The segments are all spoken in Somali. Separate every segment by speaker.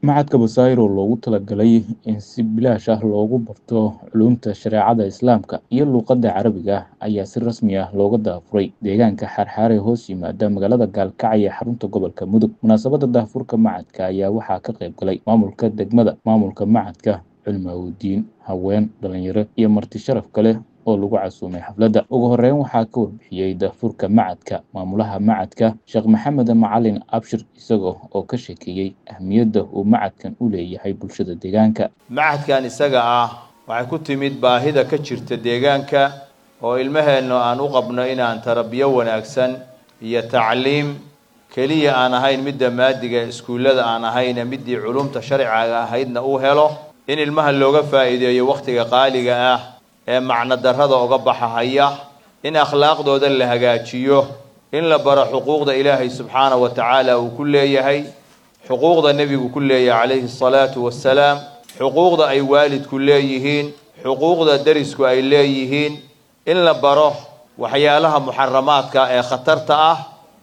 Speaker 1: Macadka Basairo loogu talagalay in si bilaash ah loogu barto culuumta shareecada Islaamka iyo luqadda Carabiga ayaa si rasmi ah looga daafuray deegaanka Xarxare hoos yimaada magaalada Gaalkacyo ee xarunta gobolka Mudug. Munaasabadda daafurka macadka ayaa waxaa ka qayb galay maamulka degmada, maamulka macadka, culimaawoodiin, haween, dhalinyaro iyo marti sharaf kale oo lagu casuumay xafladda. Ugu horreyn waxaa ka warbixiyey daafurka macadka maamulaha macadka Sheekh Maxamed Macalin Abshir, isaga oo ka sheekeeyey ahmiyadda uu macadkan u leeyahay bulshada deegaanka.
Speaker 2: Macadkan isaga waxay ku timid baahida ka jirta deegaanka oo ilmaheena aan u qabno inaan tarabiyo wanaagsan iyo tacliim kaliya aan ahayn midda maadiga iskuulada aan ahayn midii culumta sharciga ahaydna uu helo in ilmaha looga faa'iideeyo waqtiga qaaliga ah ee macna darrada uga baxaya in akhlaaqdooda la hagaajiyo in la baro xuquuqda Ilaahay subhanahu wa ta'ala uu ku leeyahay xuquuqda nabigu ku leeyahay alayhi salatu wassalaam xuquuqda ay waalidku leeyihiin xuquuqda darisku ay leeyihiin in la baro waxyaalaha muharramaadka ee khatarta ah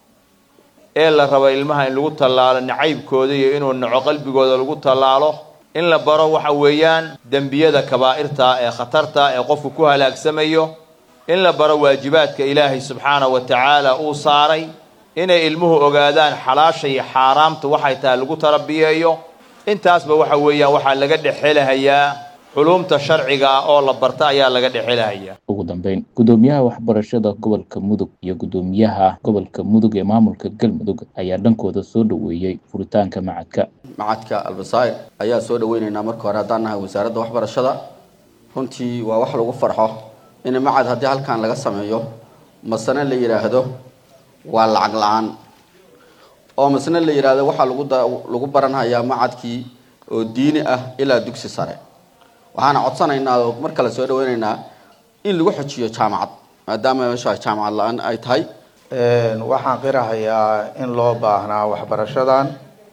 Speaker 2: ee la rabo ilmaha in lagu talaalo nacaybkooda iyo inuu naco qalbigooda lagu talaalo in la baro waxa weeyaan dambiyada kabaa'irta ee khatarta ee qofku ku halaagsamayo in la baro waajibaadka Ilaahay subhanahu wa ta'ala uu saaray inay ilmuhu ogaadaan xalaasha iyo xaraamta waxay tahay lagu tarabiyeeyo intaasba waxa weeyaan waxa laga dhaxelayaa culumta sharciga oo la barta ayaa laga dhaxelayaa.
Speaker 1: Ugu dambeyn, gudoomiyaha waxbarashada gobolka Mudug iyo gudoomiyaha gobolka Mudug ee maamulka Galmudug ayaa dhankooda soo dhaweeyay furitaanka macadka.
Speaker 3: Macadka Al-Basair ayaa soo dhaweynaynaa marka hore haddaan nahay wasaaradda waxbarashada. Runtii waa wax lagu farxo in macad haddii halkan laga sameeyo masana la yiraahdo waa lacag la'aan oo masana la yiraahdo waxa lagu baranayaa macadkii oo diini ah ilaa dugsi sare. waxaan codsanaynaa marka la soo dhaweynaynaa in lagu xajiyo jaamacad maadaama meesha jaamacad la'aan ay tahay.
Speaker 4: waxaan qirahayaa in loo baahnaa waxbarashadan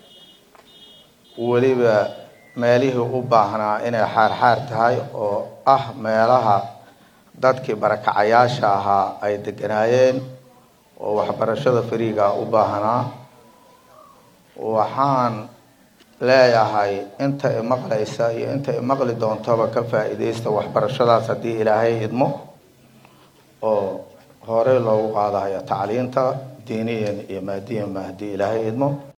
Speaker 4: waliba meelihii u baahnaa inay xaar tahay oo ah meelaha dadkii barakacayaasha ahaa ay deganaayeen oo waxbarashada fariiga u baahnaa. waxaan leeyahay inta maqlaysa iyo inta maqli doontaba ka faa'iideysta waxbarashadaas haddii Ilaahay idmo oo hore loogu qaadayo tacliinta diiniyan iyo maadiyan haddii Ilaahay idmo.